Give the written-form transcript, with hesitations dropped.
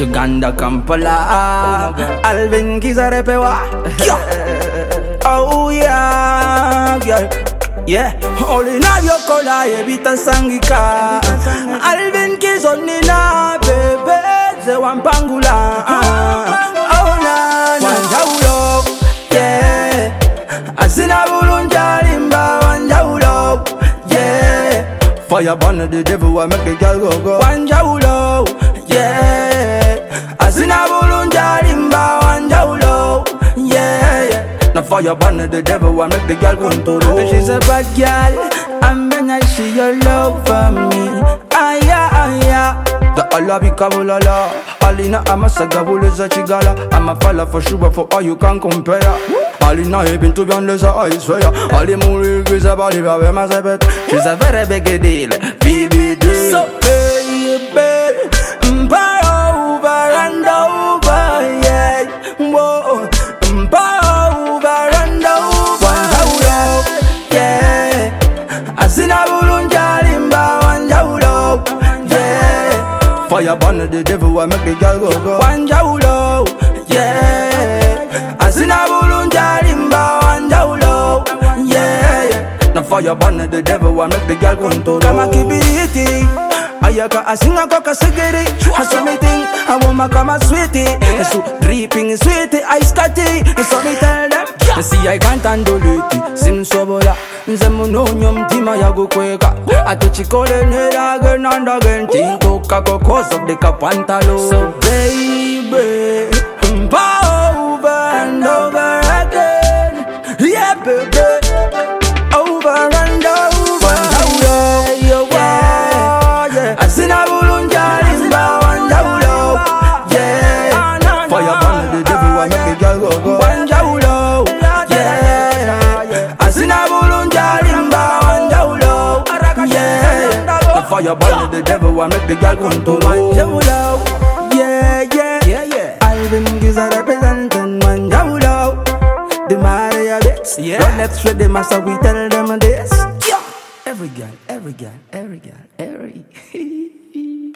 Uganda, Kampala, Alvin Kizarepewa. Oh yeah, yeah, yeah. Only na yokola ebita sangika. Alvin Kizonina, baby, ze wampangula. Oh na, wanjaulo, yeah. Asina bulunja limba wanjaulo, yeah. Fire burn the devil, I make the girl go. Wanjaulo, yeah. Asina bulunja limba wanjaulo, yeah. Now fire burn the devil, I make the girl control. She's a bad girl, I'm gonna see your love for me. Aya, aya. The Allah be kabulala. Alina amasaga buleza chigala. I'm a fella for sure, for all you can compare. Alina even to be on this I swear. Ali Muri is a body of a mazabet. She's a very big deal, BBD. So baby, over and over, yeah. Whoa, over and over, yeah. Asina bulunja limba wanjaulo, yeah. Fire burn the devil, I make the girl go. Wanjaulo, yeah. Asina bulunja limba wanjaulo, yeah. Now fire burn the devil, I make the girl control. Kama kibiriti, ayaka asinga koka sigiri. Haso me think, I want my kama sweetie. So dripping sweetie, I starty. So me tell them, see I can't handle it. Sim sobola, nzemu nonyo mtima ya gukweka. Atuchikole nera again and again. Tinto kako cause of the kapantalo. So baby, over and over again, yeah baby, over and over, yeah. Asina bulunja limba wanjaulo, yeah. Fire burn the devil, I make the girl go. Wanjaulo, yeah. Asina bulunja limba wanjaulo, yeah. Fire burn the devil, I make the girl control. Wanjaulo, yeah, yeah, yeah, yeah. Alvin Giza representing Wanjaulo. The Maria bits, yeah. But let's let them master, we tell them this. Yeah. Every girl, every girl, every girl, every